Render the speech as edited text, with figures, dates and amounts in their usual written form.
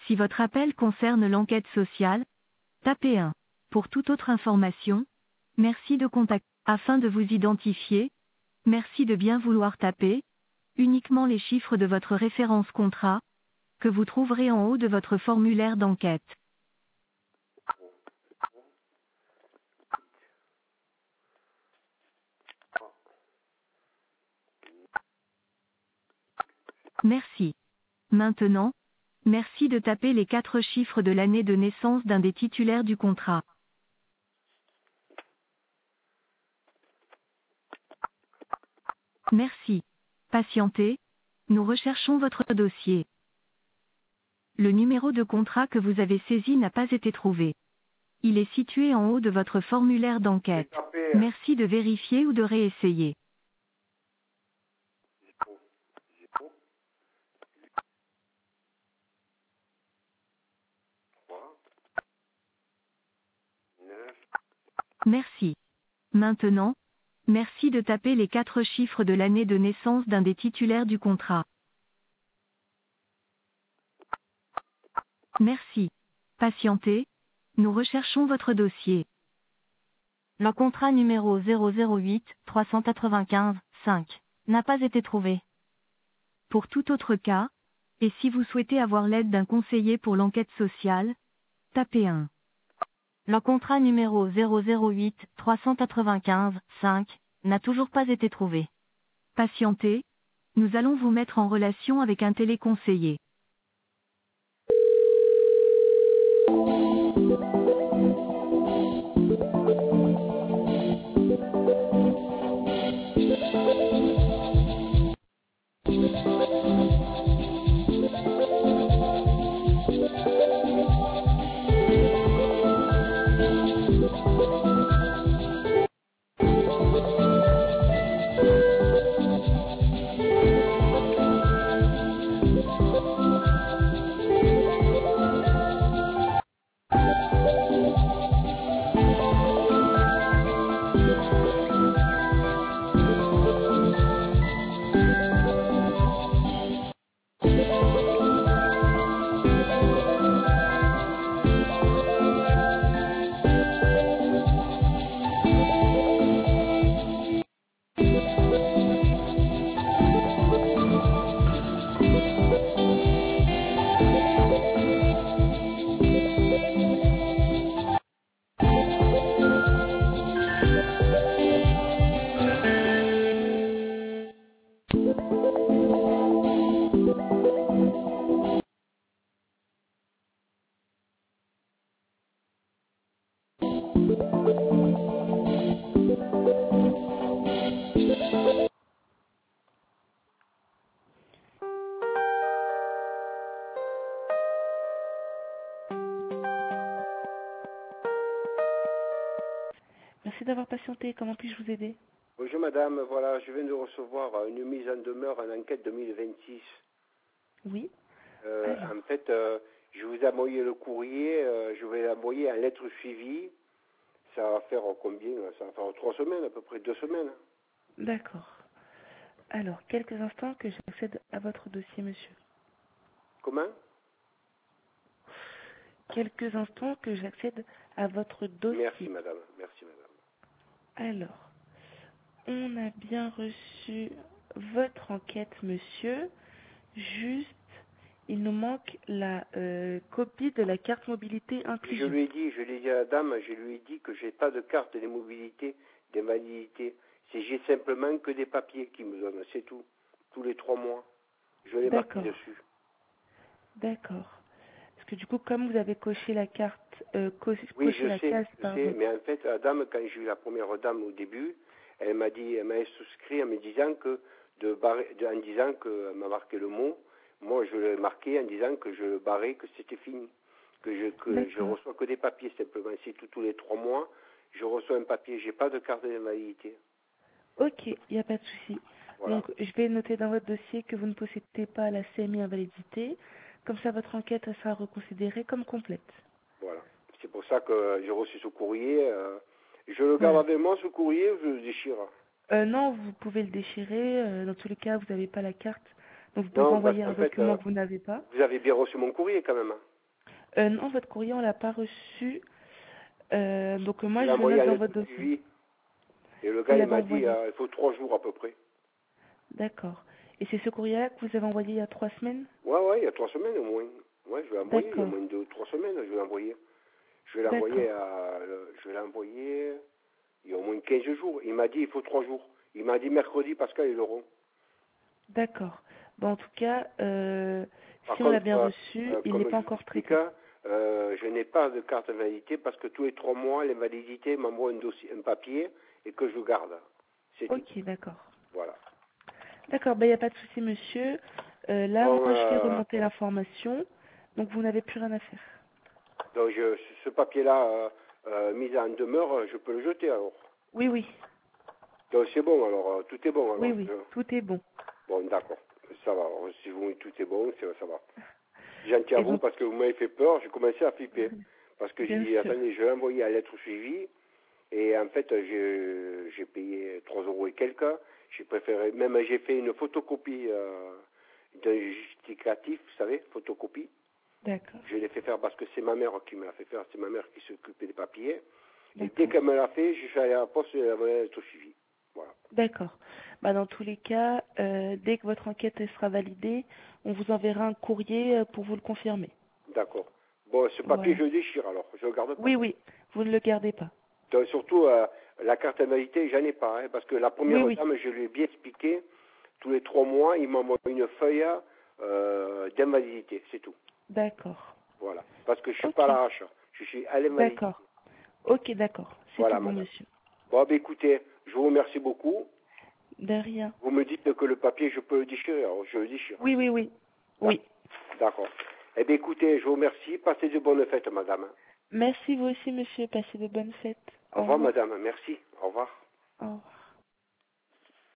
Si votre appel concerne l'enquête sociale, tapez 1. Pour toute autre information, merci de contacter. Afin de vous identifier, merci de bien vouloir taper uniquement les chiffres de votre référence contrat, que vous trouverez en haut de votre formulaire d'enquête. Merci. Maintenant, merci de taper les 4 chiffres de l'année de naissance d'un des titulaires du contrat. Merci. Patientez, nous recherchons votre dossier. Le numéro de contrat que vous avez saisi n'a pas été trouvé. Il est situé en haut de votre formulaire d'enquête. Merci de vérifier ou de réessayer. Merci. Maintenant, merci de taper les 4 chiffres de l'année de naissance d'un des titulaires du contrat. Merci. Patientez, nous recherchons votre dossier. Le contrat numéro 008 395 5 n'a pas été trouvé. Pour tout autre cas, et si vous souhaitez avoir l'aide d'un conseiller pour l'enquête sociale, tapez 1. Le contrat numéro 008 395 5 n'a toujours pas été trouvé. Patientez, nous allons vous mettre en relation avec un téléconseiller. Merci d'avoir patienté. Comment puis-je vous aider? Bonjour madame, voilà, je viens de recevoir une mise en demeure en enquête 2026. Oui. En fait, je vous ai envoyé le courrier, je vais l'envoyer en lettre suivie. Ça va faire combien? Ça va faire 3 semaines, à peu près 2 semaines. D'accord. Alors, quelques instants que j'accède à votre dossier, monsieur. Comment? Quelques instants que j'accède à votre dossier. Merci madame, merci madame. Alors, on a bien reçu votre enquête, monsieur. Juste, il nous manque la copie de la carte mobilité inclusion. Je l'ai dit à la dame, je lui ai dit que j'ai pas de carte de mobilité, d'invalidité. J'ai simplement que des papiers qui me donnent, c'est tout. Tous les 3 mois. Je l'ai marqué dessus. D'accord. Parce que du coup, comme vous avez coché la carte, oui, je sais, mais en fait, la dame, quand j'ai eu la première dame au début, elle m'a souscrit en me disant en disant qu'elle m'a marqué le mot. Moi, je l'ai marqué en disant que je le barrais, que c'était fini, que je reçois que des papiers simplement. C'est tous les 3 mois, je reçois un papier. J'ai pas de carte d'invalidité. Ok, il n'y a pas de souci. Voilà. Donc, je vais noter dans votre dossier que vous ne possédez pas la CMI invalidité. Comme ça, votre enquête sera reconsidérée comme complète. Voilà. C'est pour ça que j'ai reçu ce courrier. Je le garde avec moi, ce courrier, ou je le déchire? Non, vous pouvez le déchirer. Dans tous les cas, vous n'avez pas la carte. Donc, vous pouvez renvoyer un document que vous n'avez pas. Vous avez bien reçu mon courrier, quand même. Non, votre courrier, on l'a pas reçu. Donc moi, je le envoyé note à dans votre dossier. Et le gars, il m'a dit, il faut 3 jours à peu près. D'accord. Et c'est ce courrier-là que vous avez envoyé il y a 3 semaines? Ouais, il y a 3 semaines au moins. Ouais, je l'ai envoyé, il y a moins de 3 semaines, je l'ai envoyé. Je l'ai envoyé il y a au moins 15 jours. Il m'a dit, il faut 3 jours. Il m'a dit mercredi, Pascal, ils l'auront. D'accord. Bon, en tout cas, si on l'a bien reçu, il n'est pas encore traité. Je n'ai pas de carte de validité parce que tous les 3 mois, les validités m'envoient un papier et que je garde. Ok, d'accord. Voilà. D'accord, il n'y a pas de souci, monsieur. Là, moi, je fais remonter l'information, donc vous n'avez plus rien à faire. Donc, ce papier-là, mis en demeure, je peux le jeter alors? Oui, oui. Donc, c'est bon alors, tout est bon alors? Oui, oui, tout est bon. Bon, d'accord, ça va. Alors, si vous me dites tout est bon, ça va. Gentil à vous parce que vous m'avez fait peur, j'ai commencé à flipper. Parce que j'ai dit, attendez, je vais envoyer la lettre suivie. Et en fait, j'ai payé 3 € et quelques. J'ai préféré, même j'ai fait une photocopie d'un justificatif, vous savez, photocopie. D'accord. Je l'ai fait faire parce que c'est ma mère qui me l'a fait faire, c'est ma mère qui s'occupait des papiers. Et dès qu'elle me l'a fait, je suis allé à la poste et elle va être suivie. Voilà. D'accord. Dans tous les cas, dès que votre enquête sera validée, on vous enverra un courrier pour vous le confirmer. D'accord. Bon, ce papier, je le déchire alors, je le garde pas. Oui, oui, vous ne le gardez pas. Donc, surtout, la carte d'invalidité, j'en ai pas, hein, parce que la première dame, je lui ai bien expliqué, tous les 3 mois, il m'envoie une feuille d'invalidité, c'est tout. D'accord. Voilà. Parce que je suis pas à l'arrache, je suis à l'invalidité. D'accord. Ok, d'accord. C'est tout bon, monsieur. Bon, écoutez, je vous remercie beaucoup. De rien. Vous me dites que le papier, je peux le déchirer, alors je le déchire. Oui, oui, oui. Oui. D'accord. Eh bien, écoutez, je vous remercie. Passez de bonnes fêtes, madame. Merci, vous aussi, monsieur. Passez de bonnes fêtes. Au revoir, madame. Merci. Au revoir. Au revoir.